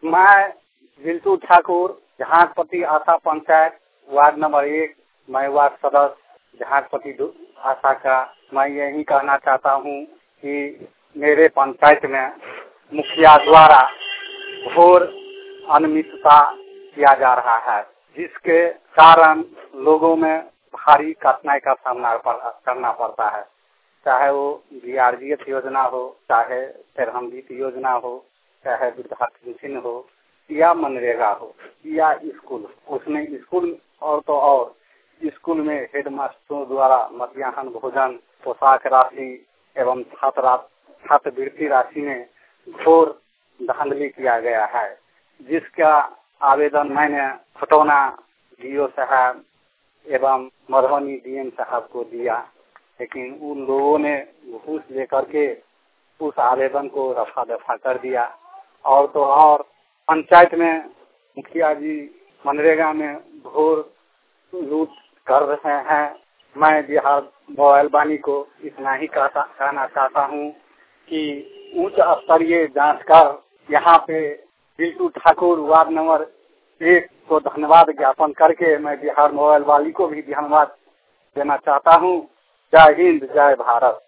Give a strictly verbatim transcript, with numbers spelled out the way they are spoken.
मैं Biltu Thakur, Jahajpati Asha panchayat ward number एक, मैं वार्ड सदस्य जहाजपति आशा का। मैं यही कहना चाहता हूँ कि मेरे पंचायत में मुखिया द्वारा घोर अनियमितता किया जा रहा है, जिसके कारण लोगों में भारी कठिनाई का सामना करना पड़ता है। चाहे वो बी आर जी एस योजना हो, चाहे तिरहमदीप योजना हो, चाहे वृद्धा पेंशन हो या मनरेगा हो या स्कूल। उसमें स्कूल और तो और स्कूल में हेडमास्टरों द्वारा मध्याह्न भोजन, पोशाक राशि एवं छात्र छात्रवृत्ति राशि में घोर धांधली किया गया है, जिसका आवेदन मैंने खटौना डी ओ साहब एवं मधुबनी डी एम साहब को दिया, लेकिन उन लोगों ने घूस लेकर के उस आवेदन को रफा दफा कर दिया। और तो और पंचायत में मुखिया जी मनरेगा में घोर लूट कर रहे हैं। मैं बिहार मोबाइल वाणी को इतना ही कहता कहना चाहता हूँ कि उच्च स्तरीय जांच कर यहाँ पे बिल्टू ठाकुर वार्ड नंबर एक को धन्यवाद ज्ञापन करके मैं बिहार मोबाइल वाली को भी धन्यवाद देना चाहता हूँ। जय हिंद, जय भारत।